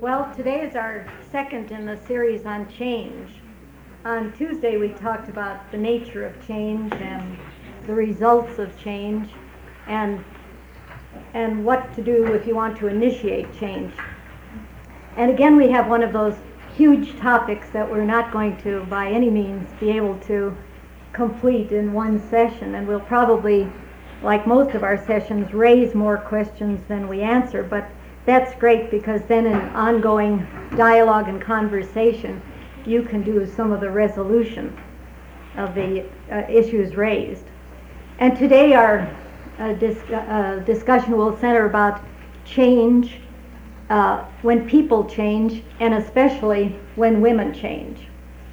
Well, today is our second in the series on change. On Tuesday, we talked about the nature of change and the results of change and what to do if you want to initiate change. And again, we have one of those huge topics that we're not going to, by any means, be able to complete in one session. And we'll probably, like most of our sessions, raise more questions than we answer. But that's great, because then in ongoing dialogue and conversation, you can do some of the resolution of the issues raised. And today our discussion will center about change, when people change, and especially when women change.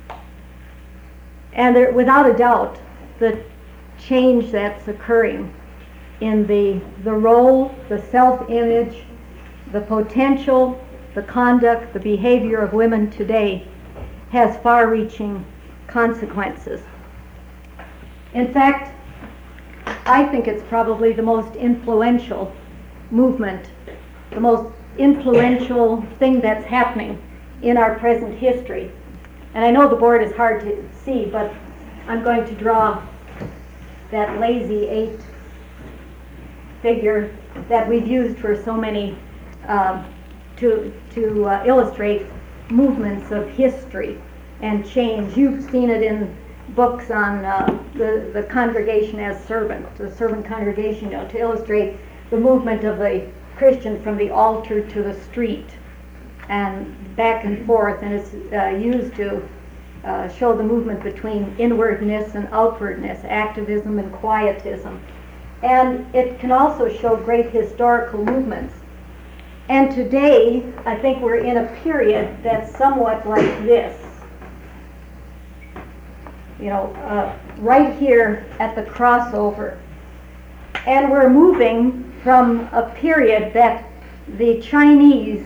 And there, without a doubt, the change that's occurring in the role, the self-image, the potential, the conduct, the behavior of women today has far-reaching consequences. In fact, I think it's probably the most influential movement, the most influential thing that's happening in our present history. And I know the board is hard to see, but I'm going to draw that lazy 8 figure that we've used for so many to illustrate movements of history and change. You've seen it in books on the congregation as servant, the servant congregation, to illustrate the movement of the Christian from the altar to the street and back and forth, and it's used to show the movement between inwardness and outwardness, activism and quietism. And it can also show great historical movements. And today, I think we're in a period that's somewhat like this. Right here at the crossover. And we're moving from a period that the Chinese,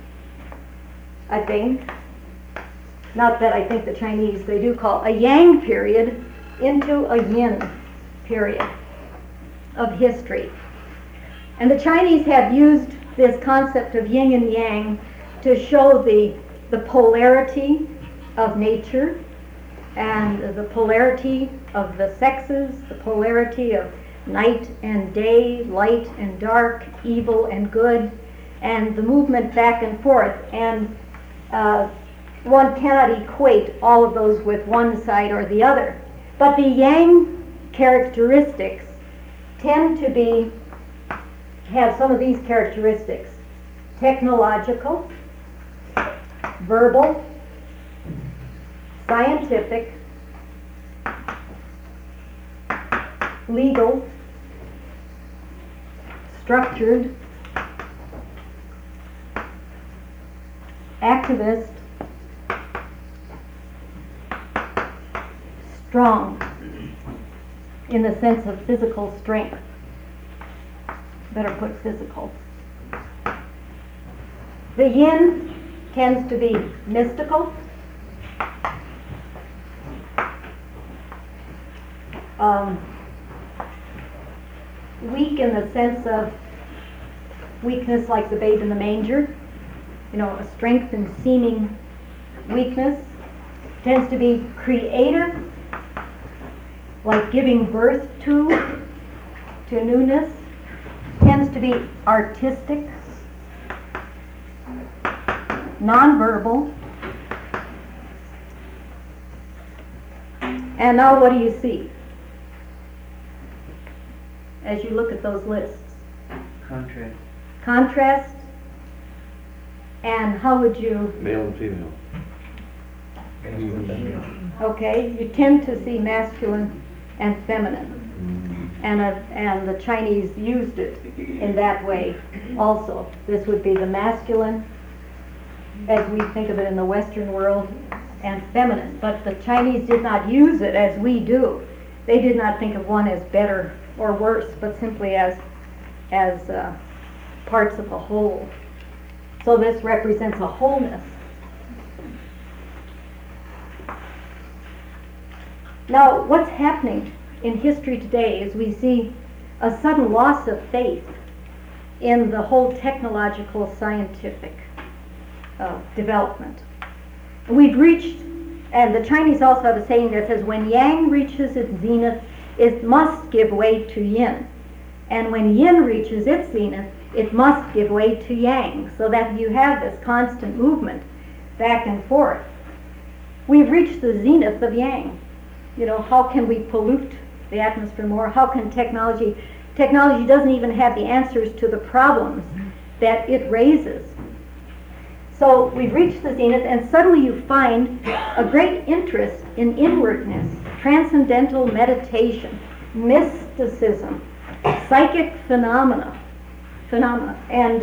I think, not that I think the Chinese, they do call a Yang period, into a Yin period of history. And the Chinese have used this concept of yin and yang to show the polarity of nature and the polarity of the sexes, the polarity of night and day, light and dark, evil and good, and the movement back and forth. And one cannot equate all of those with one side or the other. But the yang characteristics tend to have some of these characteristics: technological, verbal, scientific, legal, structured, activist, strong, in the sense of physical strength. Better put physical. The yin tends to be mystical, weak in the sense of weakness like the babe in the manger, a strength and seeming weakness. Tends to be creative, like giving birth to newness. Tends to be artistic, nonverbal. And now what do you see as you look at those lists? Contrast. Contrast. And how would you? Male and female. Okay, you tend to see masculine and feminine. And the Chinese used it in that way also. This would be the masculine, as we think of it in the Western world, and feminine. But the Chinese did not use it as we do. They did not think of one as better or worse, but simply as parts of a whole. So this represents a wholeness. Now, what's happening in history today is we see a sudden loss of faith in the whole technological, scientific development. We've reached, and the Chinese also have a saying that says, when yang reaches its zenith, it must give way to yin. And when yin reaches its zenith, it must give way to yang, so that you have this constant movement back and forth. We've reached the zenith of yang. You know, how can we pollute the atmosphere more? How can technology doesn't even have the answers to the problems that it raises. So we've reached the zenith, and suddenly you find a great interest in inwardness, transcendental meditation, mysticism, psychic phenomena, and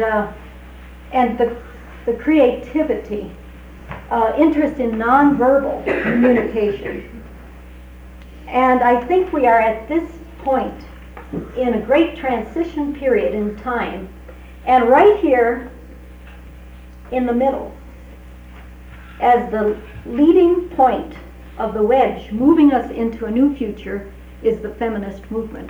the creativity, interest in nonverbal communication. And I think we are at this point in a great transition period in time, and right here in the middle, as the leading point of the wedge moving us into a new future, is the feminist movement.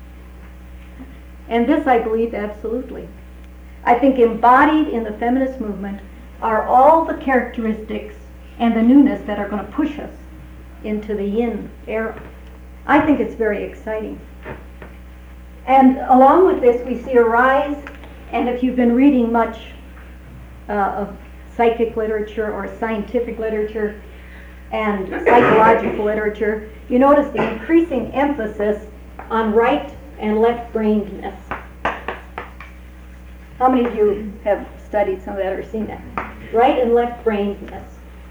And this I believe absolutely. I think embodied in the feminist movement are all the characteristics and the newness that are going to push us into the yin era. I think it's very exciting. And along with this, we see a rise, and if you've been reading much of psychic literature or scientific literature and psychological literature, you notice the increasing emphasis on right and left-brainedness. How many of you have studied some of that or seen that? Right and left-brainedness.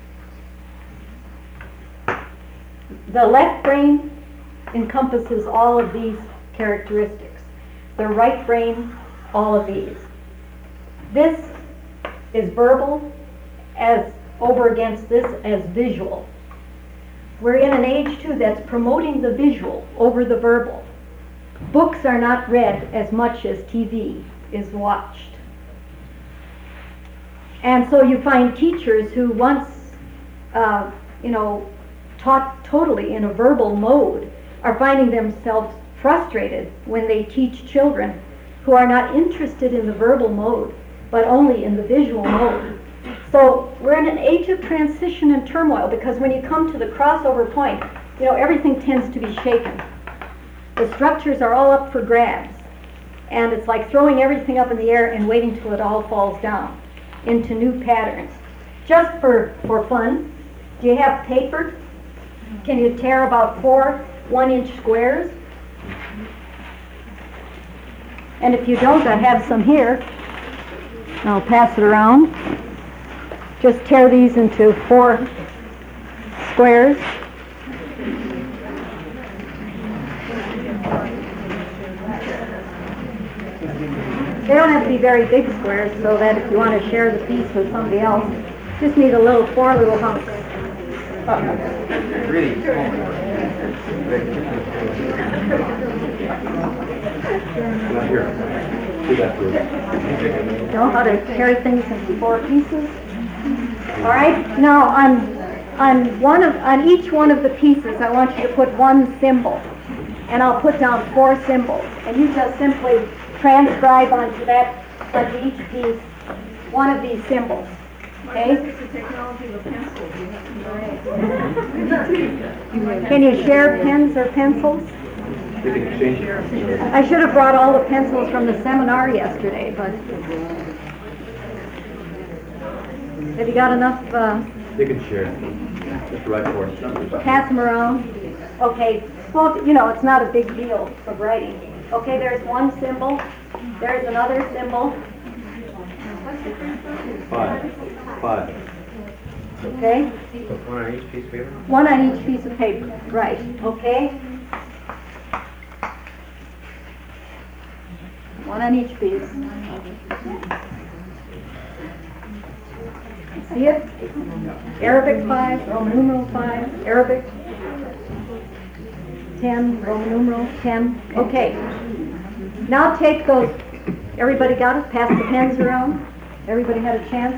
The left brain encompasses all of these characteristics. The right brain, all of these. This is verbal as over against this as visual. We're in an age too that's promoting the visual over the verbal. Books are not read as much as TV is watched. And so you find teachers who once taught totally in a verbal mode are finding themselves frustrated when they teach children who are not interested in the verbal mode, but only in the visual mode. So we're in an age of transition and turmoil, because when you come to the crossover point, everything tends to be shaken. The structures are all up for grabs, and it's like throwing everything up in the air and waiting till it all falls down into new patterns. Just for fun, do you have paper? Can you tear about 4 1-inch squares? And if you don't, I have some here. I'll pass it around. Just tear these into 4 squares. They don't have to be very big squares, so that if you want to share the piece with somebody else, just need 4 little hunks. Really Know how to carry things into 4 pieces? All right. Now on each one of the pieces, I want you to put 1 symbol, and I'll put down 4 symbols, and you just simply transcribe onto each piece one of these symbols. Okay? It's the technology of a pencil. Can you share pens or pencils? they can exchange. I should have brought all the pencils from the seminar yesterday, but have you got enough? They can share. Just right for us. Pass them around. Okay. Well, it's not a big deal for writing. Okay, there's 1 symbol. There's another symbol. 5. Okay? 1 on each piece of paper? 1 on each piece of paper. Right. Okay? 1 on each piece. See it? Arabic 5, Roman numeral 5, Arabic 10, Roman numeral 10. Okay. Now take those. Everybody got it? Pass the pens around. Everybody had a chance?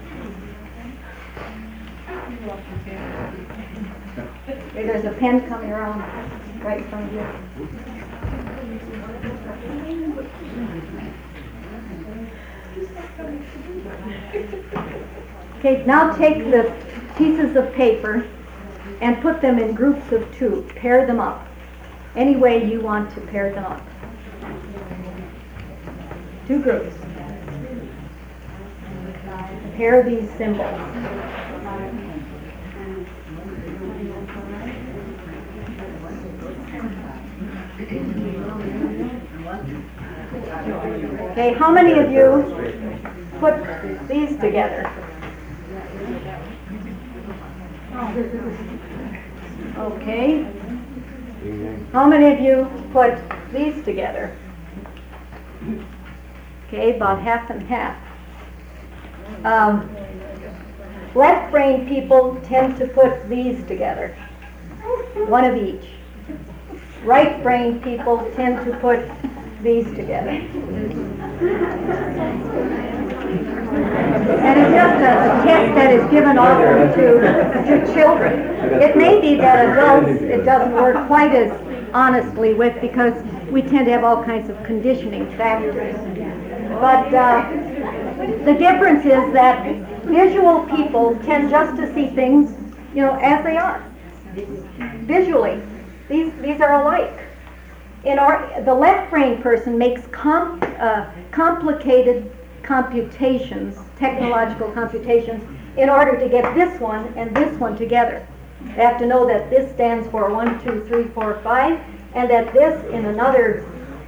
Okay, there's a pen coming around right in front of you. Okay, now take the pieces of paper and put them in groups of 2. Pair them up. Any way you want to pair them up. 2 groups. Pair these symbols. Okay, how many of you put these together? Okay. How many of you put these together? Okay, about half and half. Left brain people tend to put these together. 1 of each. Right brain people tend to put these together. And it's just a test that is given often to children. It may be that adults it doesn't work quite as honestly with, because we tend to have all kinds of conditioning factors. But the difference is that visual people tend just to see things, as they are. Visually, these are alike. The left brain person makes complicated computations, technological computations, in order to get this one and this one together. They have to know that this stands for 1, 2, 3, 4, 5, and that this, in another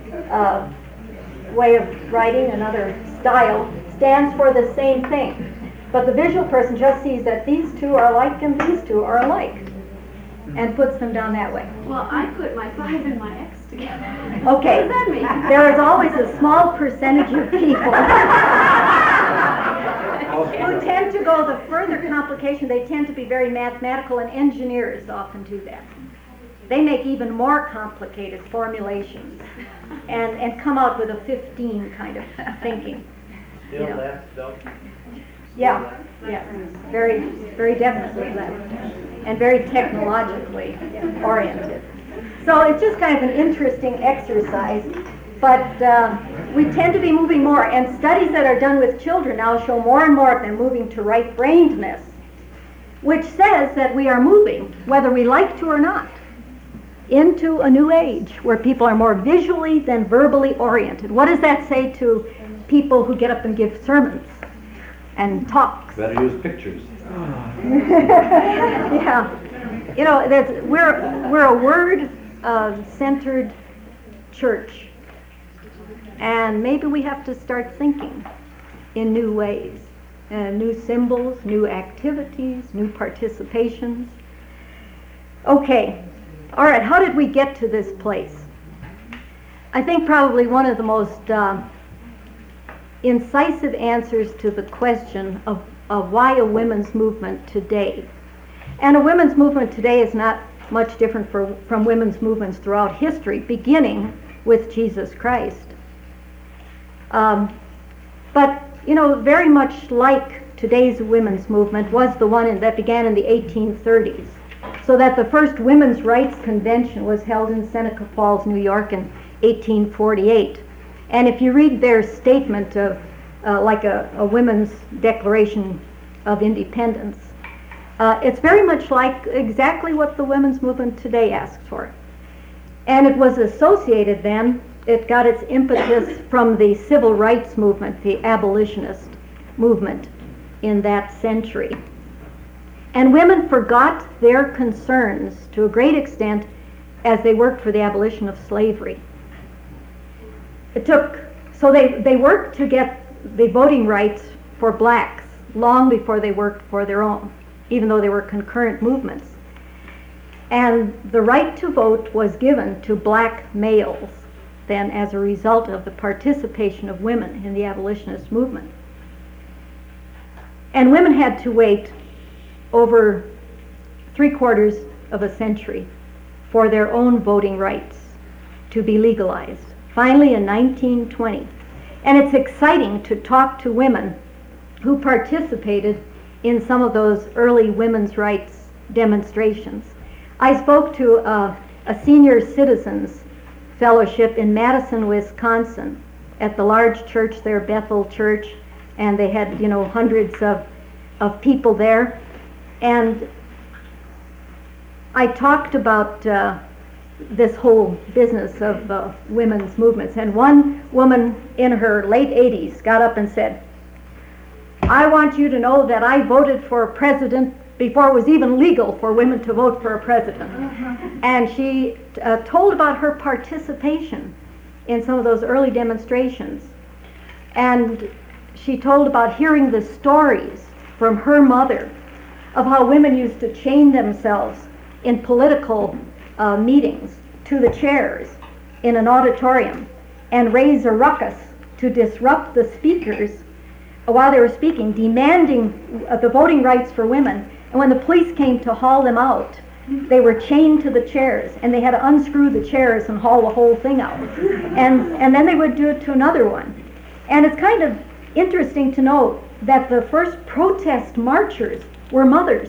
way of writing, another style, stands for the same thing. But the visual person just sees that these 2 are alike and these 2 are alike, and puts them down that way. Well, I put my 5 and my X together. Okay. What does that mean? There is always a small percentage of people who tend to go the further complication. They tend to be very mathematical, and engineers often do that. They make even more complicated formulations and come out with a 15 kind of thinking. Still left, though? Yeah, very, very definitely left, and very technologically oriented. So it's just kind of an interesting exercise, but we tend to be moving more, and studies that are done with children now show more and more of them moving to right-brainedness, which says that we are moving, whether we like to or not, into a new age where people are more visually than verbally oriented. What does that say to people who get up and give sermons and talks? Better use pictures. Yeah. We're a word-centered church, and maybe we have to start thinking in new ways, new symbols, new activities, new participations. Okay. All right, how did we get to this place? I think probably one of the most incisive answers to the question of why a women's movement today. And a women's movement today is not much different from women's movements throughout history, beginning with Jesus Christ. But, very much like today's women's movement was the one that began in the 1830s. So that the first women's rights convention was held in Seneca Falls, New York in 1848. And if you read their statement of like a women's declaration of independence, it's very much like exactly what the women's movement today asks for. And it was associated then, it got its impetus from the civil rights movement, the abolitionist movement in that century. And women forgot their concerns to a great extent as they worked for the abolition of slavery. So they worked to get the voting rights for blacks long before they worked for their own, even though they were concurrent movements. And the right to vote was given to black males then as a result of the participation of women in the abolitionist movement. And women had to wait over 3/4 of a century for their own voting rights to be legalized, finally in 1920. And it's exciting to talk to women who participated in some of those early women's rights demonstrations. I spoke to a senior citizens fellowship in Madison, Wisconsin, at the large church there, Bethel Church, and they had, hundreds of of people there, and I talked about this whole business of women's movements, and one woman in her late 80s got up and said, "I want you to know that I voted for a president before it was even legal for women to vote for a president." And she told about her participation in some of those early demonstrations. And she told about hearing the stories from her mother of how women used to chain themselves in political meetings to the chairs in an auditorium and raise a ruckus to disrupt the speakers while they were speaking, demanding the voting rights for women. And when the police came to haul them out, they were chained to the chairs, and they had to unscrew the chairs and haul the whole thing out. And then they would do it to another one. And it's kind of interesting to note that the first protest marchers were mothers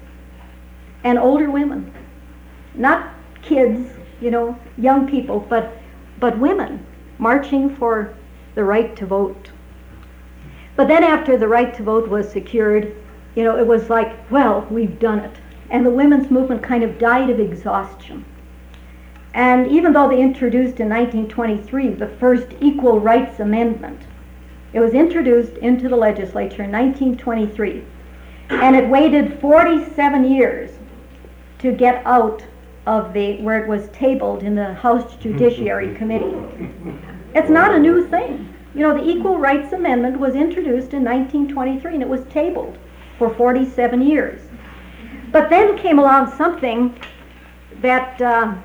and older women. Not kids, young people, but women marching for the right to vote. But then after the right to vote was secured, it was like, well, we've done it. And the women's movement kind of died of exhaustion. And even though they introduced in 1923 the first Equal Rights Amendment, it was introduced into the legislature in 1923, and it waited 47 years to get out of where it was tabled in the House Judiciary Committee. It's not a new thing. The Equal Rights Amendment was introduced in 1923, and it was tabled for 47 years. But then came along something that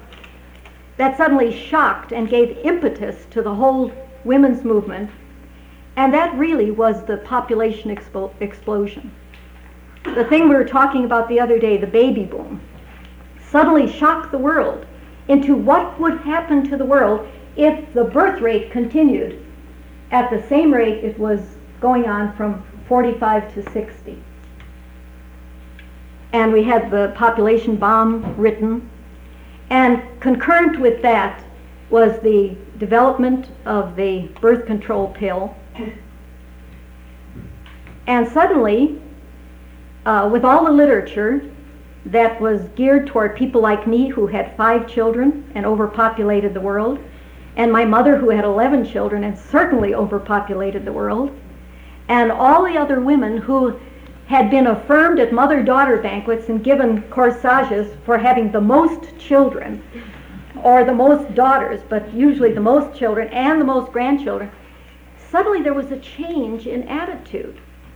suddenly shocked and gave impetus to the whole women's movement, and that really was the population explosion. The thing we were talking about the other day, the baby boom, suddenly shocked the world into what would happen to the world if the birth rate continued at the same rate it was going on from 45 to 60. And we had the population bomb written, and concurrent with that was the development of the birth control pill. And suddenly, with all the literature that was geared toward people like me who had 5 children and overpopulated the world, and my mother who had 11 children and certainly overpopulated the world, and all the other women who had been affirmed at mother-daughter banquets and given corsages for having the most children, or the most daughters, but usually the most children and the most grandchildren, suddenly there was a change in attitude.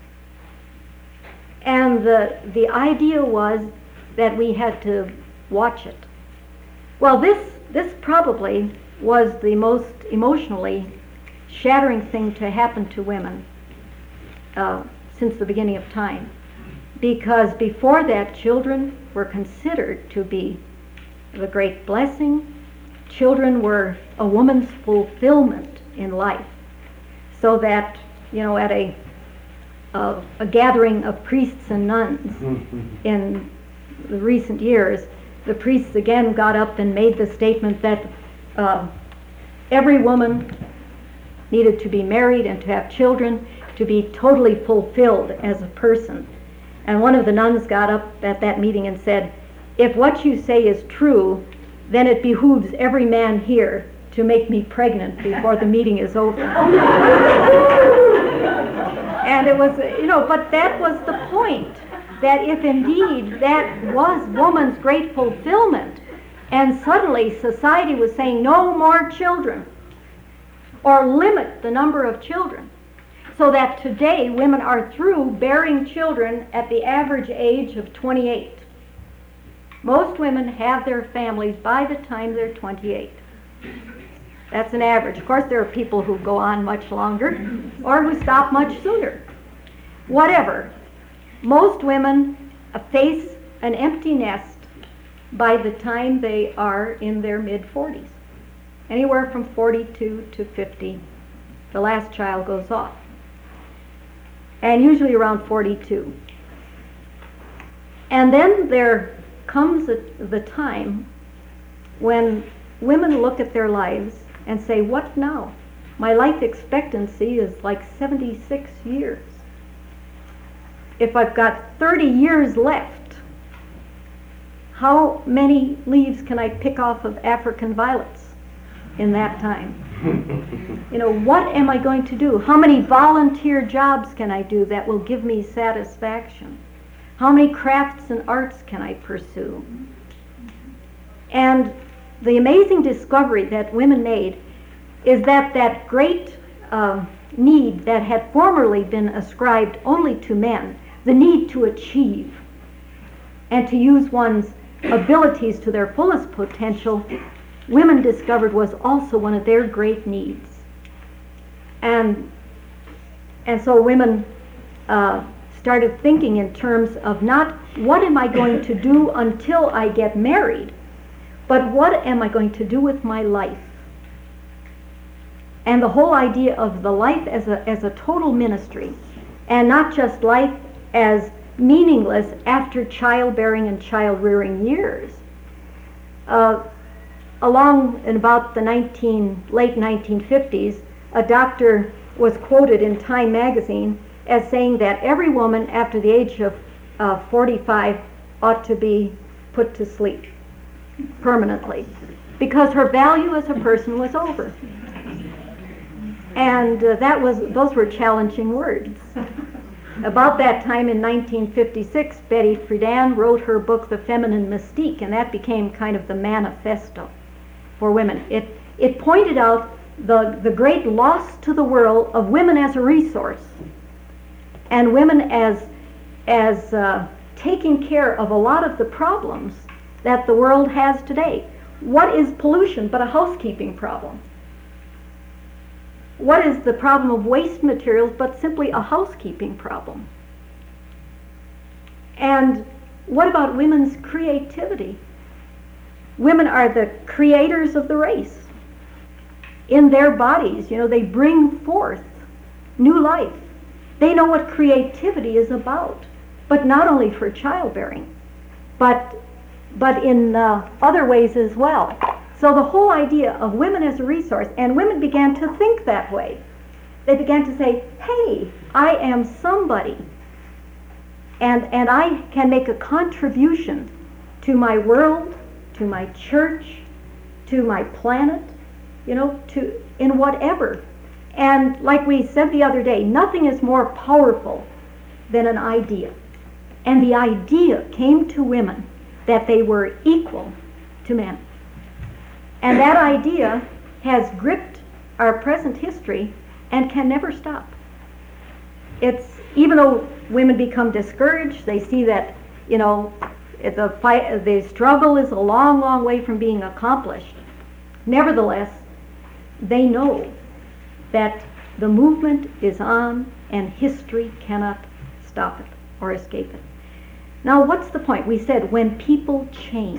And the idea was that we had to watch it. Well, this probably was the most emotionally shattering thing to happen to women since the beginning of time, because before that, children were considered to be the great blessing. Children were a woman's fulfillment in life, so that at a gathering of priests and nuns in the recent years, the priests again got up and made the statement that every woman needed to be married and to have children, to be totally fulfilled as a person. And one of the nuns got up at that meeting and said, "If what you say is true, then it behooves every man here to make me pregnant before the meeting is over." And it was, but that was the point, that if indeed that was woman's great fulfillment, and suddenly society was saying no more children, or limit the number of children, so that today women are through bearing children at the average age of 28. Most women have their families by the time they're 28. That's an average. Of course, there are people who go on much longer or who stop much sooner. Whatever. Most women face an empty nest by the time they are in their mid-40s. Anywhere from 42 to 50, the last child goes off. And usually around 42. And then there comes the time when women look at their lives and say, what now? My life expectancy is like 76 years. if I've got 30 years left, how many leaves can I pick off of African violets in that time? You know, what am I going to do? How many volunteer jobs can I do that will give me satisfaction? How many crafts and arts can I pursue? And the amazing discovery that women made is that that great need that had formerly been ascribed only to men, the need to achieve and to use one's abilities to their fullest potential, women discovered was also one of their great needs. And so women started thinking in terms of not what am I going to do until I get married, but what am I going to do with my life? And the whole idea of the life as a total ministry, and not just life as meaningless after childbearing and child-rearing years. Along in about the late 1950s, a doctor was quoted in Time magazine as saying that every woman after the age of 45 ought to be put to sleep permanently because her value as a person was over. And those were challenging words. About that time in 1956, Betty Friedan wrote her book, The Feminine Mystique, and that became kind of the manifesto for women. It pointed out the great loss to the world of women as a resource and women as taking care of a lot of the problems that the world has today. What is pollution but a housekeeping problem? What is the problem of waste materials but simply a housekeeping problem? And what about women's creativity? Women are the creators of the race. In their bodies, you know, they bring forth new life. They know what creativity is about, but not only for childbearing, but in other ways as well. So the whole idea of women as a resource, and women began to think that way. They began to say, hey, I am somebody, and I can make a contribution to my world, to my church, to my planet, you know, in whatever. And like we said the other day, nothing is more powerful than an idea. And the idea came to women that they were equal to men. And that idea has gripped our present history and can never stop. Even though women become discouraged, they see that, you know, the struggle is a long, long way from being accomplished. Nevertheless, they know that the movement is on and history cannot stop it or escape it. Now, what's the point? We said when people change.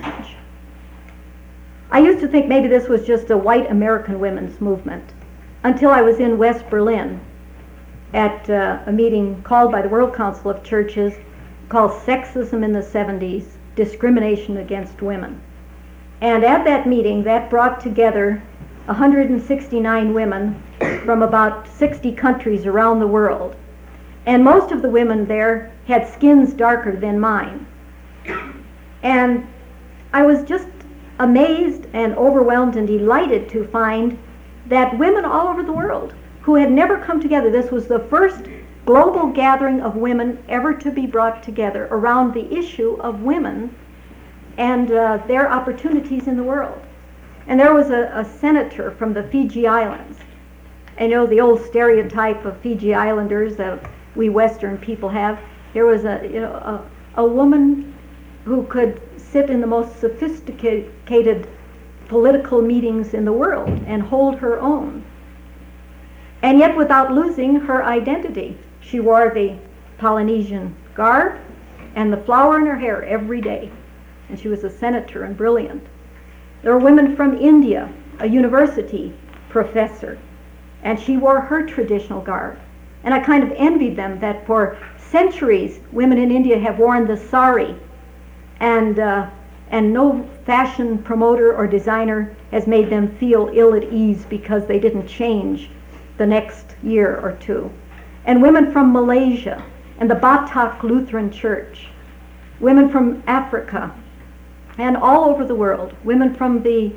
I used to think maybe this was just a white American women's movement until I was in West Berlin at a meeting called by the World Council of Churches called Sexism in the 70s, Discrimination Against Women. And at that meeting, that brought together 169 women from about 60 countries around the world. And most of the women there had skins darker than mine. And I was just amazed and overwhelmed and delighted to find that women all over the world who had never come together, this was the first global gathering of women ever to be brought together around the issue of women and their opportunities in the world. And there was a senator from the Fiji Islands. And you know, the old stereotype of Fiji Islanders that we Western people have. There was a woman who could sit in the most sophisticated political meetings in the world and hold her own. And yet without losing her identity. She wore the Polynesian garb and the flower in her hair every day. And she was a senator and brilliant. There were women from India, a university professor, and she wore her traditional garb. And I kind of envied them that for centuries women in India have worn the sari, and no fashion promoter or designer has made them feel ill at ease because they didn't change the next year or two. And women from Malaysia and the Batak Lutheran Church, women from Africa, and all over the world, women from the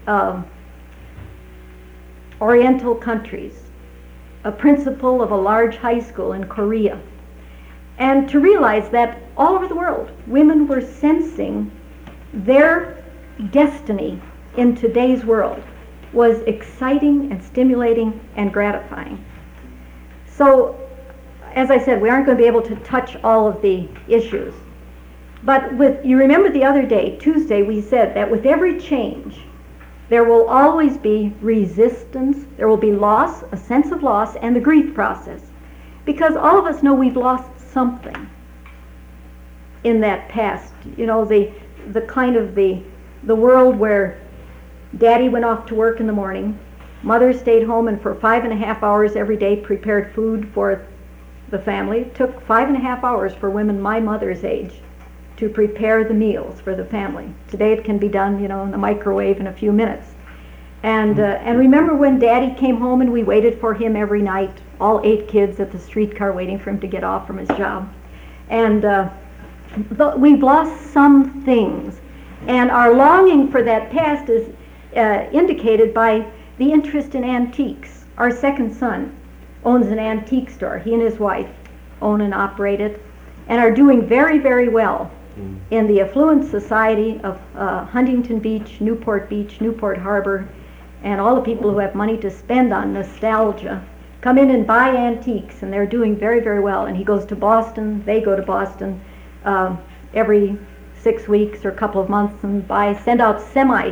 Oriental countries, a principal of a large high school in Korea, and to realize that all over the world, women were sensing their destiny in today's world was exciting and stimulating and gratifying. So, as I said, we aren't going to be able to touch all of the issues. But you remember the other day, Tuesday, we said that with every change, there will always be resistance, there will be loss, a sense of loss, and the grief process. Because all of us know we've lost something in that past. You know, the kind of the world where Daddy went off to work in the morning, Mother stayed home and for 5.5 hours every day prepared food for the family. It took 5.5 hours for women my mother's age to prepare the meals for the family. Today it can be done, you know, in the microwave in a few minutes. And remember when Daddy came home and we waited for him every night, all 8 kids at the streetcar waiting for him to get off from his job. And we've lost some things. And our longing for that past is indicated by the interest in antiques. Our second son owns an antique store. He and his wife own and operate it and are doing very, very well in the affluent society of Huntington Beach, Newport Harbor, and all the people who have money to spend on nostalgia come in and buy antiques, and they're doing very, very well. And he goes to Boston, they go to Boston every 6 weeks or a couple of months and send out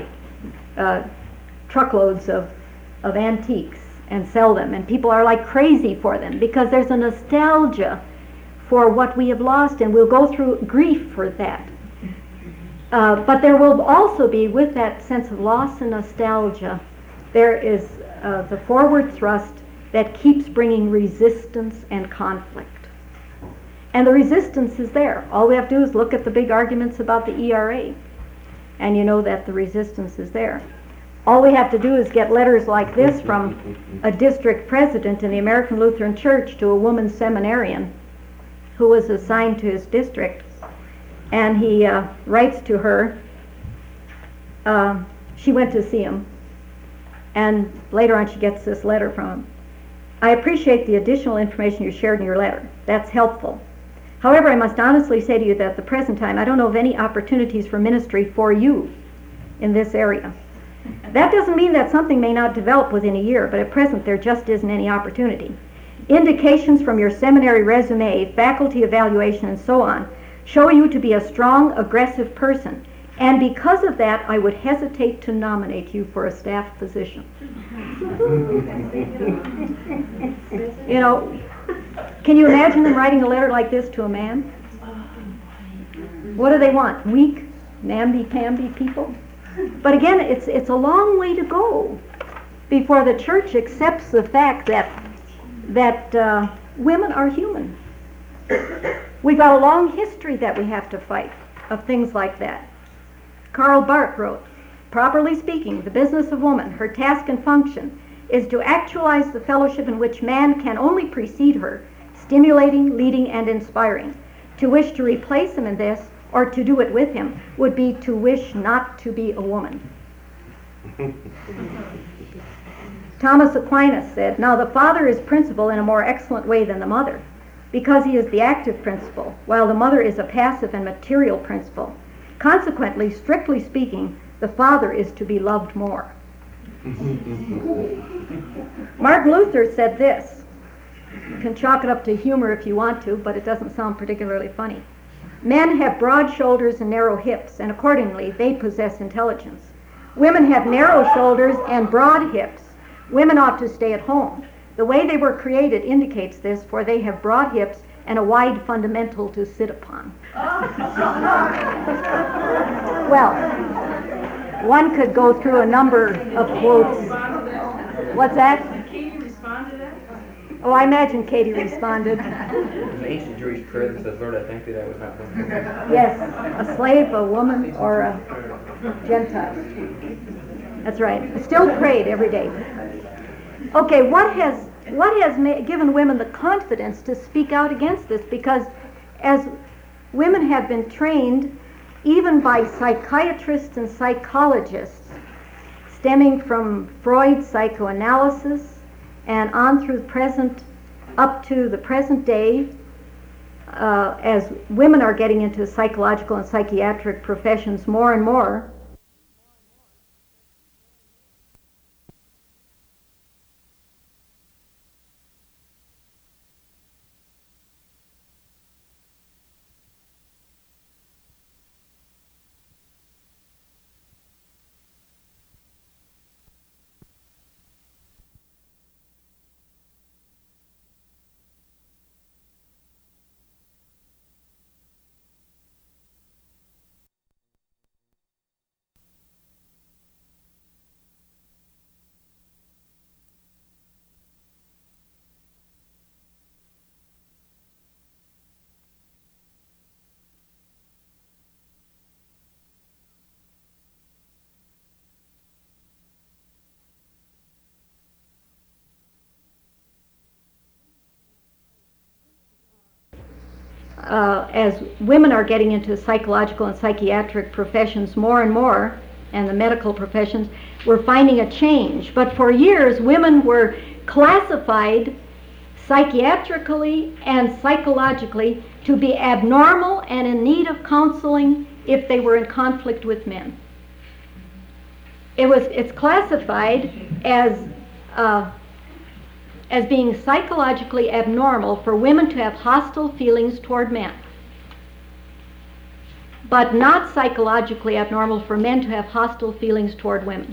truckloads of antiques and sell them. And people are like crazy for them because there's a nostalgia for what we have lost, and we'll go through grief for that. But there will also be, with that sense of loss and nostalgia, there is the forward thrust that keeps bringing resistance and conflict. And the resistance is there. All we have to do is look at the big arguments about the ERA, and you know that the resistance is there. All we have to do is get letters like this from a district president in the American Lutheran Church to a woman seminarian who was assigned to his district, and he writes to her. She went to see him, and later on she gets this letter from him. I appreciate the additional information you shared in your letter. That's helpful. However, I must honestly say to you that at the present time, I don't know of any opportunities for ministry for you in this area. That doesn't mean that something may not develop within a year, but at present there just isn't any opportunity. Indications from your seminary resume, faculty evaluation, and so on show you to be a strong, aggressive person, and because of that, I would hesitate to nominate you for a staff position. You know, can you imagine them writing a letter like this to a man? What do they want? Weak, namby-pamby people? But again, it's a long way to go before the church accepts the fact that women are human. We've got a long history that we have to fight of things like that. Karl Barth wrote, properly speaking, the business of woman, her task and function, is to actualize the fellowship in which man can only precede her, stimulating, leading, and inspiring. To wish to replace him in this, or to do it with him, would be to wish not to be a woman. Thomas Aquinas said, now the father is principal in a more excellent way than the mother, because he is the active principle, while the mother is a passive and material principle. Consequently, strictly speaking, the father is to be loved more. Martin Luther said this. You can chalk it up to humor if you want to, but it doesn't sound particularly funny. Men have broad shoulders and narrow hips, and accordingly, they possess intelligence. Women have narrow shoulders and broad hips. Women ought to stay at home. The way they were created indicates this, for they have broad hips and a wide fundamental to sit upon. Well, one could go through a number of quotes. What's that? Did Katie respond to that? Oh, I imagine Katie responded. An ancient Jewish prayer that says, Lord, I thank thee that I was not born. Yes, a slave, a woman, or a Gentile. That's right. Still prayed every day. Okay, what has what has given women the confidence to speak out against this? Because as women have been trained, even by psychiatrists and psychologists, stemming from Freud's psychoanalysis and on through up to the present day, as women are getting into psychological and psychiatric professions more and more, as women are getting into psychological and psychiatric professions more and more, and the medical professions, we're finding a change. But for years, women were classified psychiatrically and psychologically to be abnormal and in need of counseling if they were in conflict with men. It's classified as being psychologically abnormal for women to have hostile feelings toward men, but not psychologically abnormal for men to have hostile feelings toward women.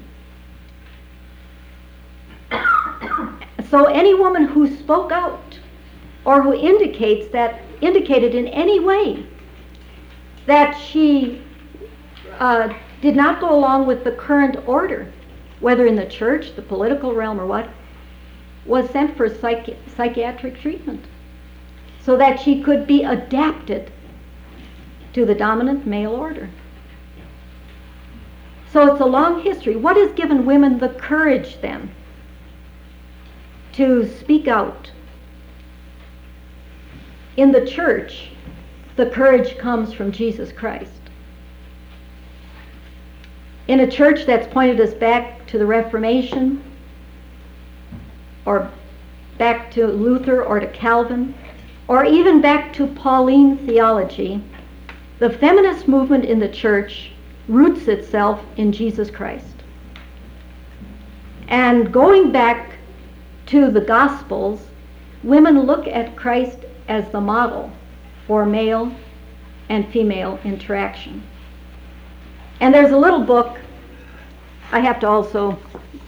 So any woman who spoke out or who indicated in any way that she did not go along with the current order, whether in the church, the political realm, or what, was sent for psychiatric treatment so that she could be adapted to the dominant male order. So it's a long history. What has given women the courage then to speak out? In the church, the courage comes from Jesus Christ. In a church that's pointed us back to the Reformation, or back to Luther or to Calvin, or even back to Pauline theology, the feminist movement in the church roots itself in Jesus Christ. And going back to the Gospels, women look at Christ as the model for male and female interaction. And there's a little book, I have to also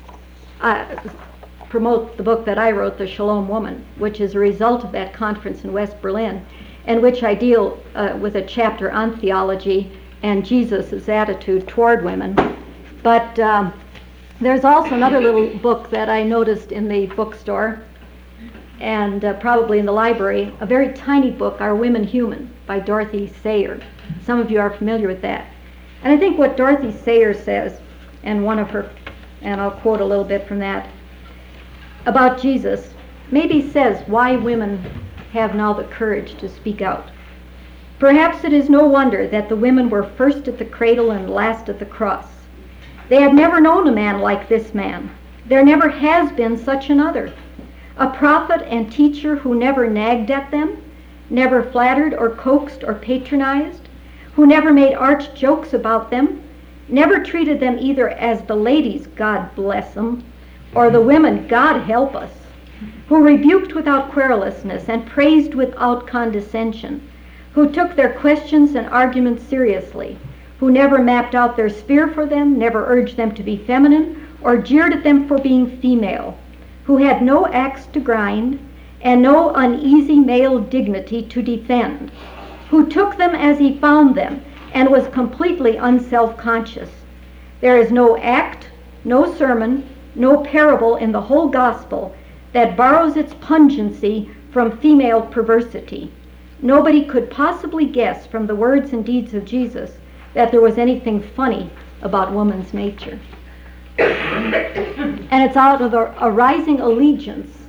promote the book that I wrote, The Shalom Woman, which is a result of that conference in West Berlin, in which I deal with a chapter on theology and Jesus' attitude toward women. But there's also another little book that I noticed in the bookstore and probably in the library, a very tiny book, Are Women Human, by Dorothy Sayers. Some of you are familiar with that. And I think what Dorothy Sayers says, and I'll quote a little bit from that, about Jesus, maybe says why women have now the courage to speak out. Perhaps it is no wonder that the women were first at the cradle and last at the cross. They have never known a man like this man. There never has been such another. A prophet and teacher who never nagged at them, never flattered or coaxed or patronized, who never made arch jokes about them, never treated them either as the ladies, God bless them, or the women, God help us, who rebuked without querulousness and praised without condescension, who took their questions and arguments seriously, who never mapped out their sphere for them, never urged them to be feminine, or jeered at them for being female, who had no axe to grind and no uneasy male dignity to defend, who took them as he found them and was completely unself-conscious. There is no act, no sermon, no parable in the whole gospel that borrows its pungency from female perversity. Nobody could possibly guess from the words and deeds of Jesus that there was anything funny about woman's nature. And it's out of a rising allegiance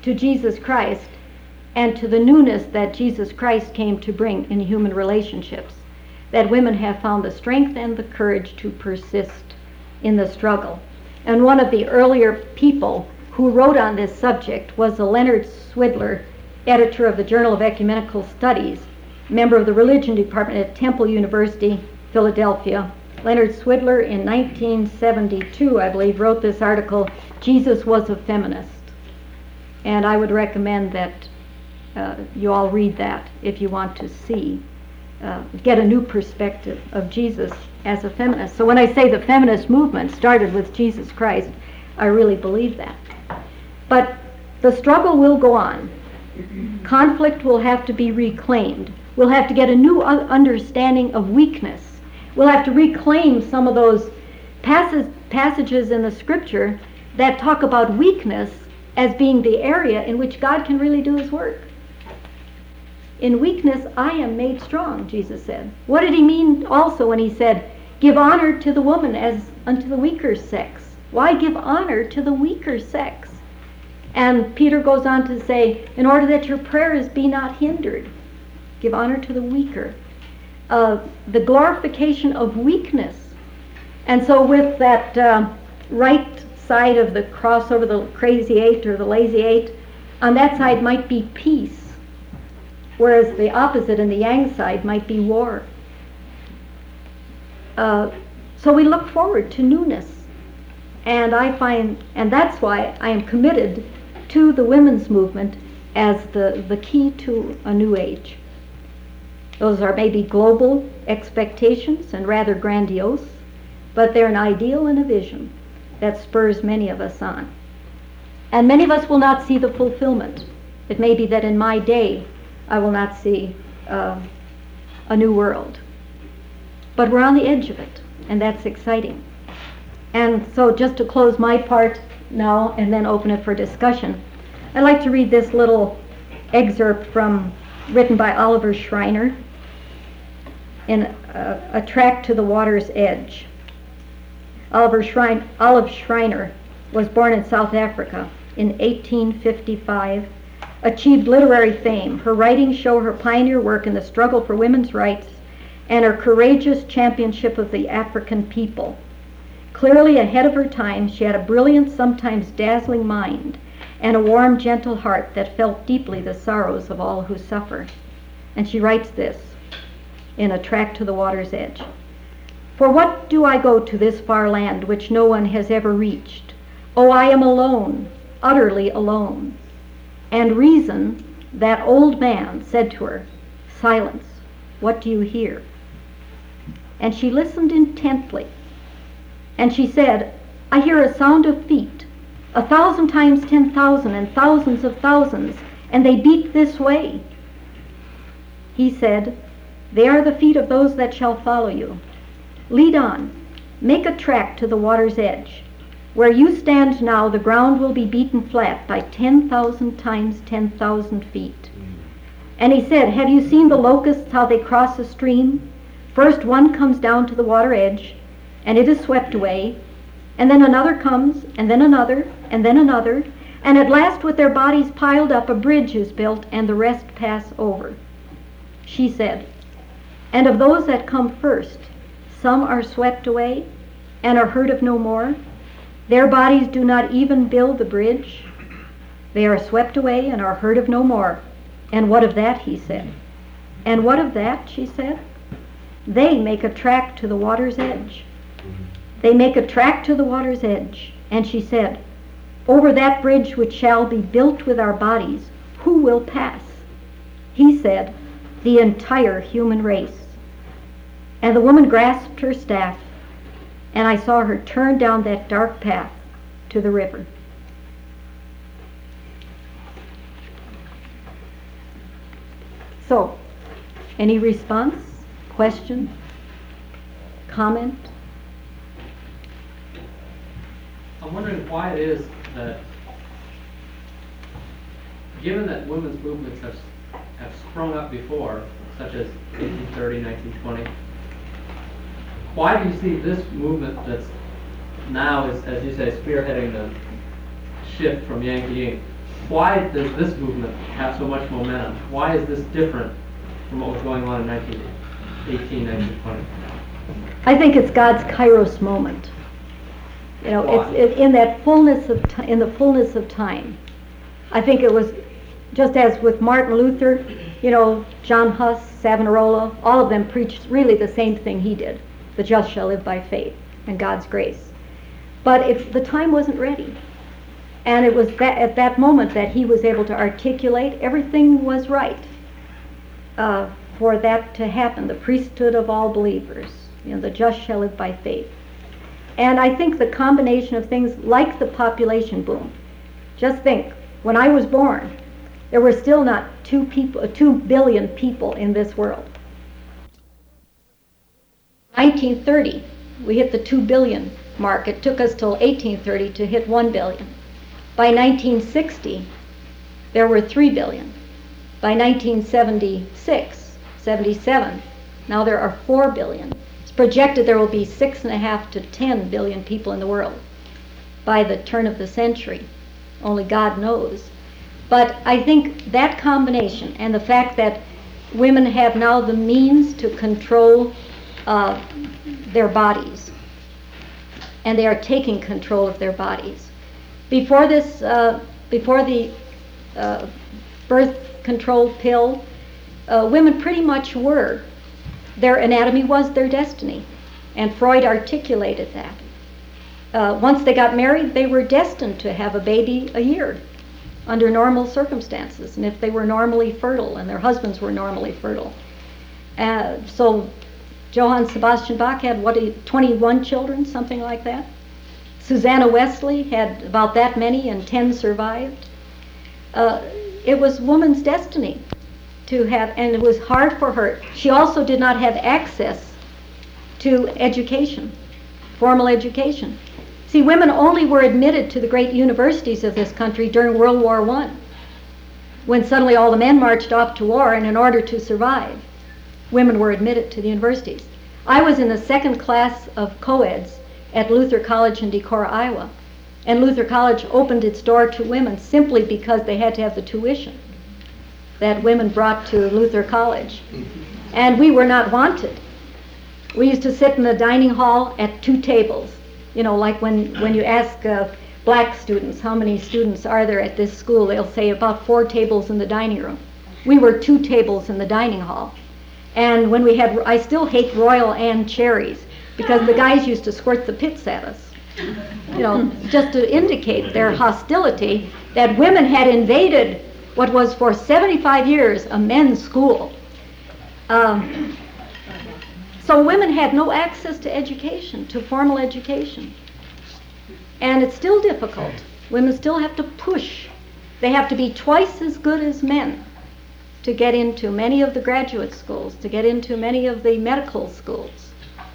to Jesus Christ and to the newness that Jesus Christ came to bring in human relationships, that women have found the strength and the courage to persist in the struggle. And one of the earlier people who wrote on this subject was Leonard Swidler, editor of the Journal of Ecumenical Studies, member of the religion department at Temple University, Philadelphia. Leonard Swidler in 1972, I believe, wrote this article, "Jesus Was a Feminist." And I would recommend that you all read that if you want to see, get a new perspective of Jesus as a feminist. So when I say the feminist movement started with Jesus Christ, I really believe that. But the struggle will go on. Conflict will have to be reclaimed. We'll have to get a new understanding of weakness. We'll have to reclaim some of those passages in the scripture that talk about weakness as being the area in which God can really do his work. In weakness I am made strong, Jesus said. What did he mean also when he said, give honor to the woman as unto the weaker sex? Why give honor to the weaker sex? And Peter goes on to say, in order that your prayers be not hindered, give honor to the weaker. The glorification of weakness. And so with that right side of the cross over the crazy eight or the lazy eight, on that side might be peace, whereas the opposite in the yang side might be war. So we look forward to newness. And that's why I am committed to the women's movement as the key to a new age. Those are maybe global expectations and rather grandiose, but they're an ideal and a vision that spurs many of us on. And many of us will not see the fulfillment. It may be that in my day I will not see a new world. But we're on the edge of it, and that's exciting. And so just to close my part now and then open it for discussion, I'd like to read this little excerpt written by Oliver Schreiner in a tract to the water's edge. Olive Schreiner was born in South Africa in 1855, achieved literary fame. Her writings show her pioneer work in the struggle for women's rights and her courageous championship of the African people. Clearly ahead of her time, she had a brilliant, sometimes dazzling mind and a warm, gentle heart that felt deeply the sorrows of all who suffer. And she writes this in a tract to the water's edge. For what do I go to this far land which no one has ever reached? Oh, I am alone, utterly alone. And reason, that old man, said to her, silence, what do you hear? And she listened intently. And she said, I hear a sound of feet, 1,000 times 10,000 and thousands of thousands, and they beat this way. He said, they are the feet of those that shall follow you. Lead on, make a track to the water's edge. Where you stand now, the ground will be beaten flat by 10,000 times 10,000 feet. And he said, have you seen the locusts, how they cross a stream? First one comes down to the water edge, and it is swept away, and then another comes, and then another, and then another, and at last with their bodies piled up, a bridge is built, and the rest pass over. She said, and of those that come first, some are swept away, and are heard of no more. Their bodies do not even build the bridge. They are swept away, and are heard of no more. And what of that, he said. And what of that, she said. They make a track to the water's edge. They make a track to the water's edge. And she said, over that bridge which shall be built with our bodies, who will pass? He said, the entire human race. And the woman grasped her staff, and I saw her turn down that dark path to the river. So, any response, question, comment? I'm wondering why it is that, given that women's movements have sprung up before, such as 1830, 1920, why do you see this movement that's now, as you say, spearheading the shift from yang to yin? Why does this movement have so much momentum? Why is this different from what was going on in 1918, 1920? I think it's God's Kairos moment. You know, Why? in that fullness of in the fullness of time. I think it was just as with Martin Luther, you know, John Huss, Savonarola, all of them preached really the same thing he did: the just shall live by faith and God's grace. But the time wasn't ready, and it was at that moment that he was able to articulate everything was right for that to happen. The priesthood of all believers, you know, the just shall live by faith. And I think the combination of things like the population boom. Just think, when I was born, there were still not 2 billion people in this world. 1930, we hit the 2 billion mark. It took us till 1830 to hit 1 billion. By 1960, there were 3 billion. By 1976, 77, now there are 4 billion. It's projected there will be 6.5 to 10 billion people in the world by the turn of the century. Only God knows. But I think that combination and the fact that women have now the means to control their bodies, and they are taking control of their bodies. Before this, before the birth control pill, women pretty much were. Their anatomy was their destiny, and Freud articulated that. Once they got married, they were destined to have a baby a year under normal circumstances, and if they were normally fertile and their husbands were normally fertile. So Johann Sebastian Bach had, 21 children, something like that. Susanna Wesley had about that many, and 10 survived. It was woman's destiny to have, and it was hard for her. She also did not have access to education, formal education. See, women only were admitted to the great universities of this country during World War I, when suddenly all the men marched off to war, and in order to survive, women were admitted to the universities. I was in the second class of co-eds at Luther College in Decorah, Iowa, and Luther College opened its door to women simply because they had to have the tuition that women brought to Luther College. And we were not wanted. We used to sit in the dining hall at 2 tables. You know, like when you ask black students, how many students are there at this school, they'll say about 4 tables in the dining room. We were 2 tables in the dining hall. And when we had, I still hate Royal Ann cherries, because the guys used to squirt the pits at us. You know, just to indicate their hostility, that women had invaded what was for 75 years a men's school. So women had no access to education, to formal education. And it's still difficult. Women still have to push. They have to be twice as good as men to get into many of the graduate schools, to get into many of the medical schools.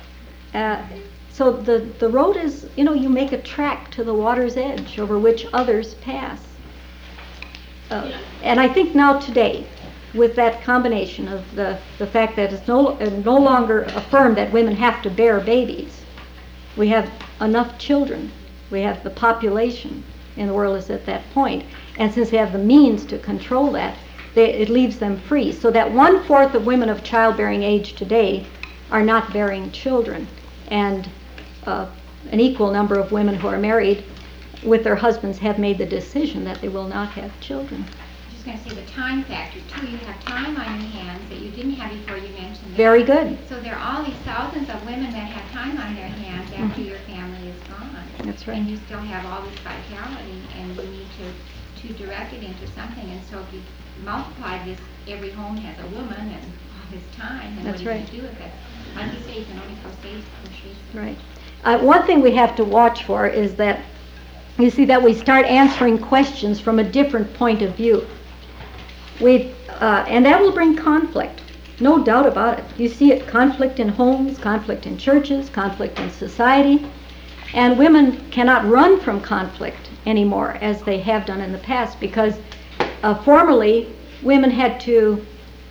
So the road is, you know, you make a track to the water's edge over which others pass. And I think now today, with that combination of the fact that it's no longer affirmed that women have to bear babies, we have enough children, we have the population in the world is at that point, and since they have the means to control that, it leaves them free. So that 1/4 of women of childbearing age today are not bearing children, and an equal number of women who are married with their husbands have made the decision that they will not have children. I'm just going to say the time factor too. You have time on your hands that you didn't have before you mentioned that. Very good. So there are all these thousands of women that have time on their hands after your family is gone. That's right. And you still have all this vitality, and you need to direct it into something. And so if you multiply this, every home has a woman and all this time, and That's what are you right. going to do with it? Like you say, you can only push. Right. One thing we have to watch for is that, you see, that we start answering questions from a different point of view. And that will bring conflict, no doubt about it. You see it, conflict in homes, conflict in churches, conflict in society, and women cannot run from conflict anymore as they have done in the past, because formerly women had to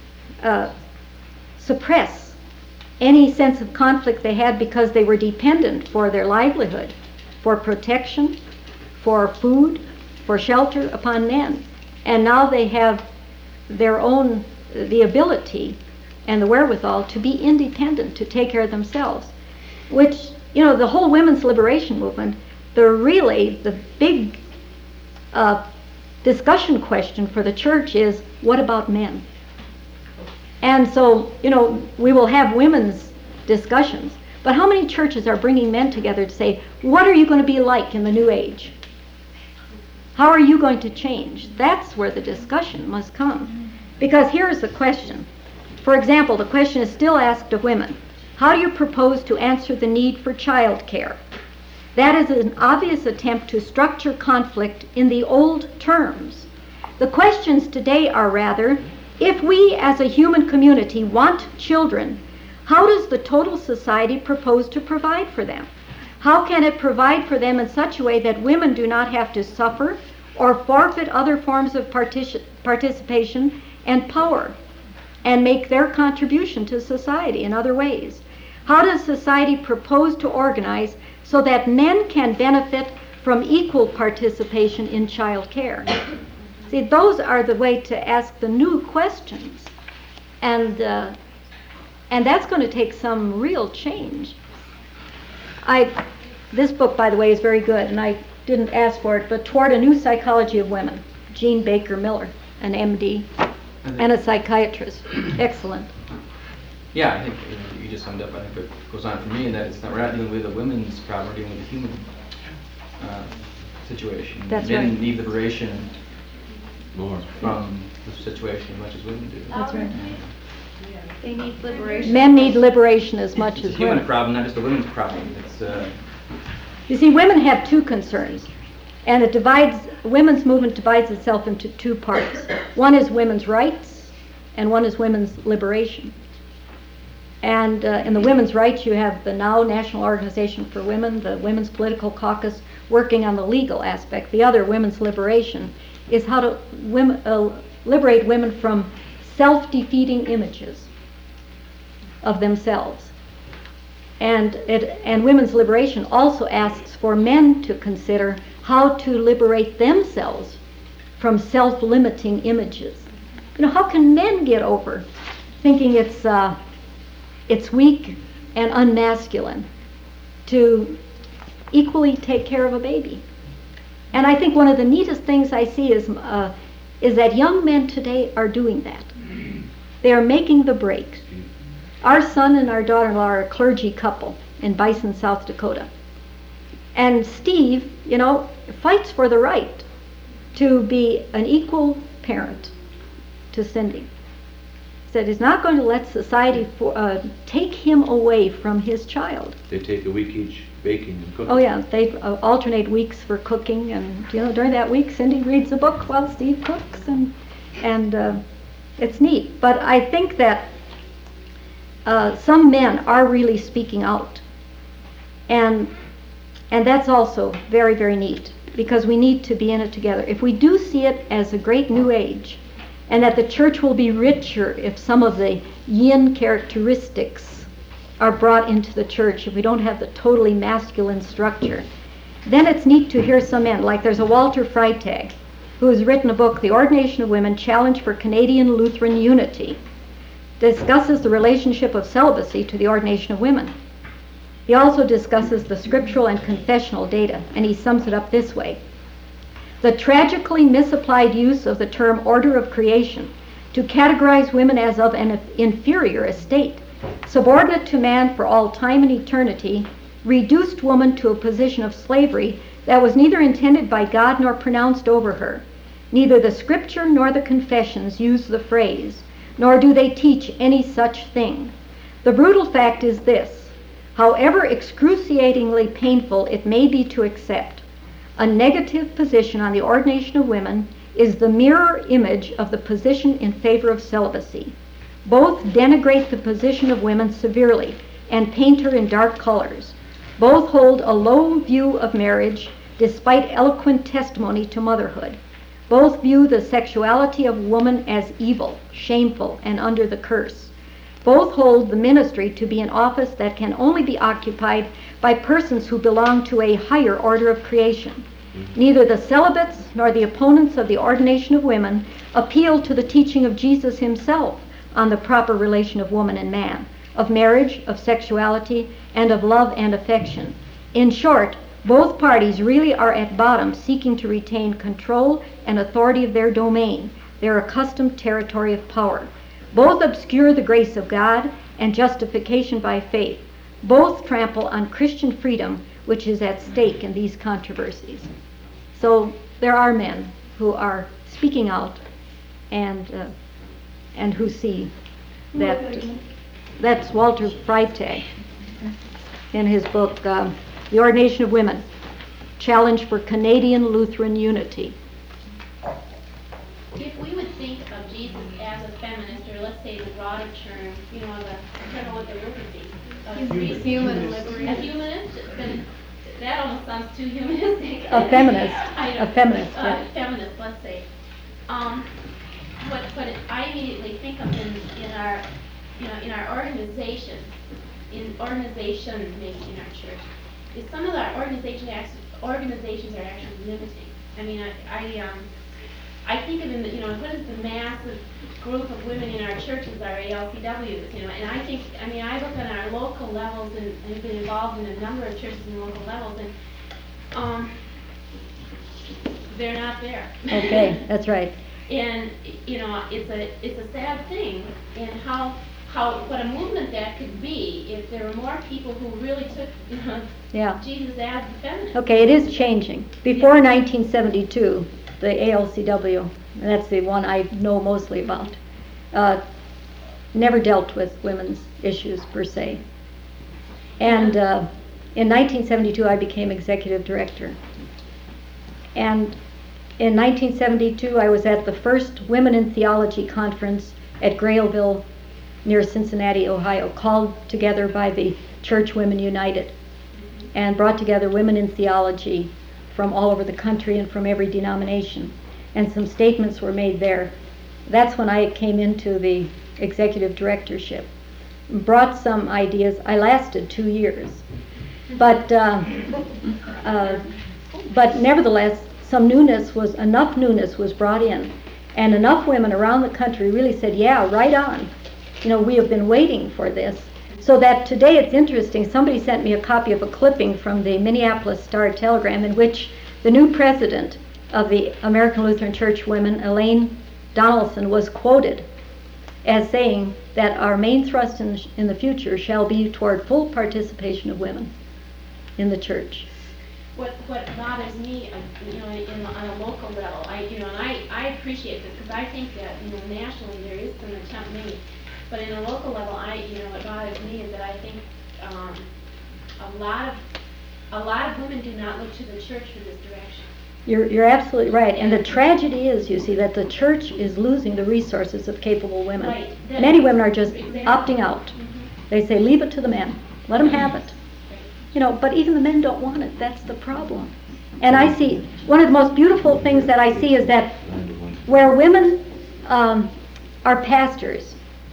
suppress any sense of conflict they had because they were dependent for their livelihood, for protection, for food, for shelter upon men. And now they have their own, the ability and the wherewithal to be independent, to take care of themselves. Which, you know, the whole women's liberation movement, the big discussion question for the church is, what about men? And so, you know, we will have women's discussions, but how many churches are bringing men together to say, what are you going to be like in the new age? How are you going to change? That's where the discussion must come. Because here's the question. For example, the question is still asked of women. How do you propose to answer the need for child care? That is an obvious attempt to structure conflict in the old terms. The questions today are rather, if we as a human community want children, how does the total society propose to provide for them? How can it provide for them in such a way that women do not have to suffer or forfeit other forms of participation and power and make their contribution to society in other ways? How does society propose to organize so that men can benefit from equal participation in child care? See, those are the way to ask the new questions. And that's going to take some real change. This book, by the way, is very good, and I didn't ask for it, but Toward a New Psychology of Women, Jean Baker Miller, an MD, and a psychiatrist. Excellent. Yeah, I think you just summed up, I think, what goes on for me, and that it's not, we're not dealing with a women's problem, we're dealing with a human situation. That's Men right. need liberation from the situation as much as women do. That's right. They need liberation. Men need liberation as much It's a as human women. problem, not just a women's problem. It's You see, women have two concerns, and women's movement divides itself into two parts. One is women's rights, and one is women's liberation. And in the women's rights, you have the NOW, National Organization for Women, the Women's Political Caucus, working on the legal aspect. The other, women's liberation, is how to liberate women from self-defeating images of themselves. And women's liberation also asks for men to consider how to liberate themselves from self-limiting images. You know, how can men get over thinking it's weak and unmasculine to equally take care of a baby? And I think one of the neatest things I see is that young men today are doing that. They are making the break. Our son and our daughter-in-law are a clergy couple in Bison, South Dakota. And Steve, you know, fights for the right to be an equal parent to Cindy. He said he's not going to let society take him away from his child. They take a week each baking and cooking. Oh yeah, they alternate weeks for cooking, and you know, during that week Cindy reads a book while Steve cooks, and it's neat. But I think that some men are really speaking out, and that's also very, very neat, because we need to be in it together. If we do see it as a great new age, and that the church will be richer if some of the yin characteristics are brought into the church, if we don't have the totally masculine structure, then it's neat to hear some men, like there's a Walter Freitag, who has written a book, The Ordination of Women, Challenge for Canadian Lutheran Unity, discusses the relationship of celibacy to the ordination of women. He also discusses the scriptural and confessional data, and he sums it up this way. The tragically misapplied use of the term order of creation to categorize women as of an inferior estate, subordinate to man for all time and eternity, reduced woman to a position of slavery that was neither intended by God nor pronounced over her. Neither the scripture nor the confessions use the phrase, nor do they teach any such thing. The brutal fact is this: however excruciatingly painful it may be to accept, a negative position on the ordination of women is the mirror image of the position in favor of celibacy. Both denigrate the position of women severely and paint her in dark colors. Both hold a low view of marriage despite eloquent testimony to motherhood. Both view the sexuality of woman as evil, shameful, and under the curse. Both hold the ministry to be an office that can only be occupied by persons who belong to a higher order of creation. Neither the celibates nor the opponents of the ordination of women appeal to the teaching of Jesus himself on the proper relation of woman and man, of marriage, of sexuality, and of love and affection. In short, both parties really are at bottom seeking to retain control and authority of their domain, their accustomed territory of power. Both obscure the grace of God and justification by faith. Both trample on Christian freedom, which is at stake in these controversies. So there are men who are speaking out and who see that. That's Walter Freitag in his book, The Ordination of Women, Challenge for Canadian Lutheran Unity. If we would think of Jesus as a feminist, or let's say the broader term, I don't know what the word would be. A humanist, then that almost sounds too humanistic. A feminist. A feminist, yeah. Feminist, let's say. What I immediately think of in our organization, in organization maybe in our church, is some of our organizations are actually limiting. I mean, I think of what is the massive group of women in our churches, our ALCWs, and I look at our local levels and have been involved in a number of churches in local levels, and they're not there. Okay, that's right. And it's a sad thing, and what a movement that could be if there were more people who really took Jesus as the feminist. Okay, it is changing. Before 1972, the ALCW, and that's the one I know mostly about, never dealt with women's issues per se. And in 1972, I became executive director. And in 1972, I was at the first Women in Theology conference at Grailville near Cincinnati, Ohio, called together by the Church Women United, and brought together women in theology from all over the country and from every denomination. And some statements were made there. That's when I came into the executive directorship. Brought some ideas. I lasted 2 years. But nevertheless, enough newness was brought in. And enough women around the country really said, yeah, right on. We have been waiting for this. So that today it's interesting, somebody sent me a copy of a clipping from the Minneapolis Star-Telegram in which the new president of the American Lutheran Church Women, Elaine Donaldson, was quoted as saying that our main thrust in the future shall be toward full participation of women in the church. What bothers me, on a local level, I appreciate this because I think that nationally there is some attempt made, but in a local level, what bothers me is that I think a lot of women do not look to the church for this direction. You're absolutely right, and the tragedy is, you see, that the church is losing the resources of capable women. Right. Many women are just Exactly. opting out. Mm-hmm. They say, leave it to the men, let them have it. But even the men don't want it. That's the problem. And I see, one of the most beautiful things that I see is that where women are pastors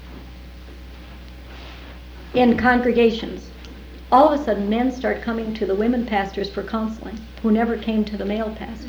in congregations, all of a sudden men start coming to the women pastors for counseling who never came to the male pastor.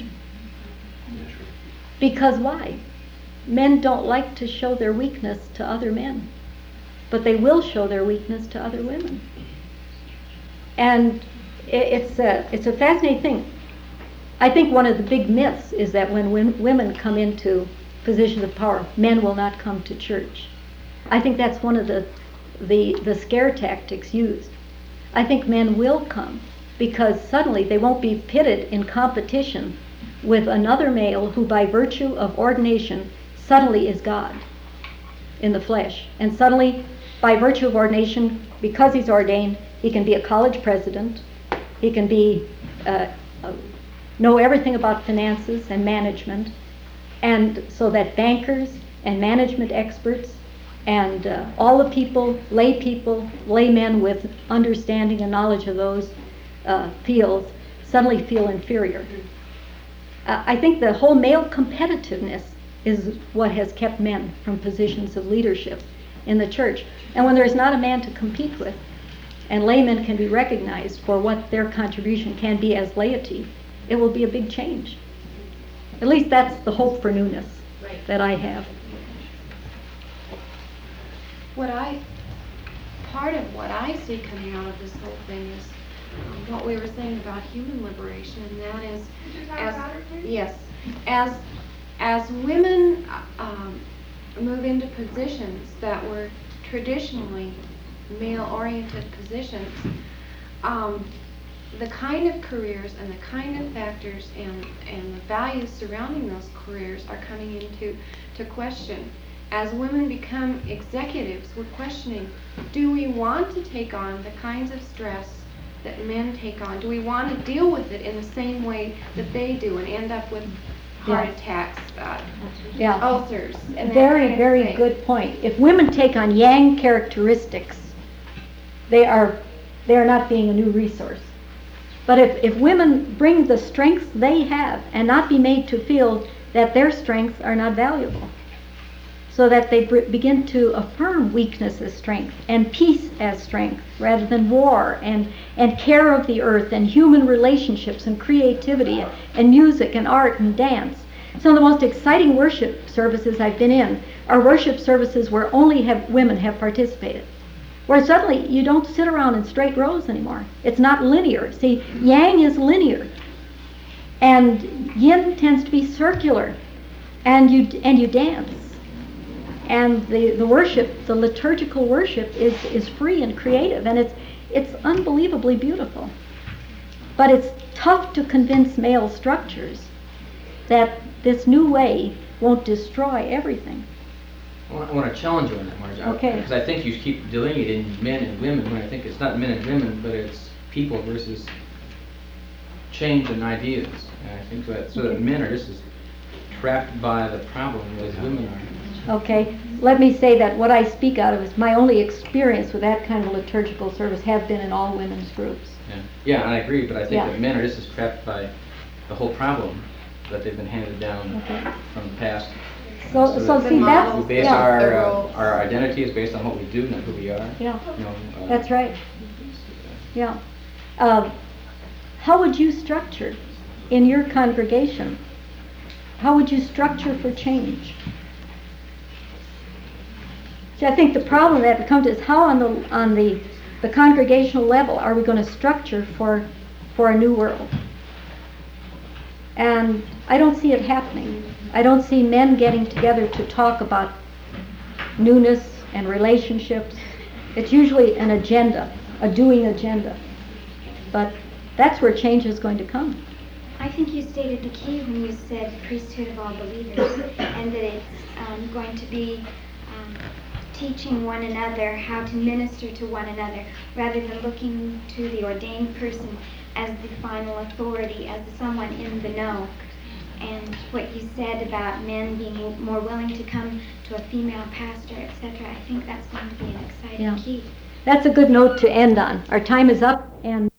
Because why? Men don't like to show their weakness to other men, but they will show their weakness to other women. And it's a fascinating thing. I think one of the big myths is that when women come into positions of power, men will not come to church. I think that's one of the scare tactics used. I think men will come because suddenly they won't be pitted in competition with another male who by virtue of ordination suddenly is God in the flesh. And suddenly, by virtue of ordination, because he's ordained, he can be a college president, he can be know everything about finances and management, and so that bankers and management experts and all the people, laymen with understanding and knowledge of those fields suddenly feel inferior. I think the whole male competitiveness is what has kept men from positions of leadership in the church. And when there's not a man to compete with, and laymen can be recognized for what their contribution can be as laity, it will be a big change. At least that's the hope for newness Right. that I have. Part of what I see coming out of this whole thing is what we were saying about human liberation, and that is, as women move into positions that were traditionally male-oriented positions, the kind of careers and the kind of factors and the values surrounding those careers are coming into question. As women become executives, we're questioning, do we want to take on the kinds of stress that men take on? Do we want to deal with it in the same way that they do and end up with heart attacks, Yeah. ulcers, and that Very, kind of very thing? good point. If women take on yang characteristics, they are not being a new resource. But if women bring the strengths they have and not be made to feel that their strengths are not valuable, so that they begin to affirm weakness as strength and peace as strength rather than war, and care of the earth and human relationships and creativity and music and art and dance. Some of the most exciting worship services I've been in are worship services where only women have participated, where suddenly you don't sit around in straight rows anymore. It's not linear. See, yang is linear and yin tends to be circular, and you dance. And the worship, the liturgical worship is free and creative, and it's unbelievably beautiful. But it's tough to convince male structures that this new way won't destroy everything. I want to challenge you on that, Marge. Okay. Because I think you keep delineating men and women, when I think it's not men and women, but it's people versus change and ideas. And I think that men are just as trapped by the problem as women are. Okay, let me say that what I speak out of is my only experience with that kind of liturgical service have been in all women's groups. Yeah, I agree, but I think Yeah. that men are just as trapped by the whole problem that they've been handed down from the past. So that see, that's, we base yeah, our identity is based on what we do, not who we are. yeah, You know, that's right, yeah. How would you structure in your congregation? How would you structure for change? See, I think the problem that comes is how on the congregational level are we going to structure for a new world? And I don't see it happening. I don't see men getting together to talk about newness and relationships. It's usually an agenda, a doing agenda. But that's where change is going to come. I think you stated the key when you said priesthood of all believers, and that it's going to be teaching one another how to minister to one another, rather than looking to the ordained person as the final authority, as someone in the know. And what you said about men being more willing to come to a female pastor, etc., I think that's going to be an exciting key. That's a good note to end on. Our time is up, and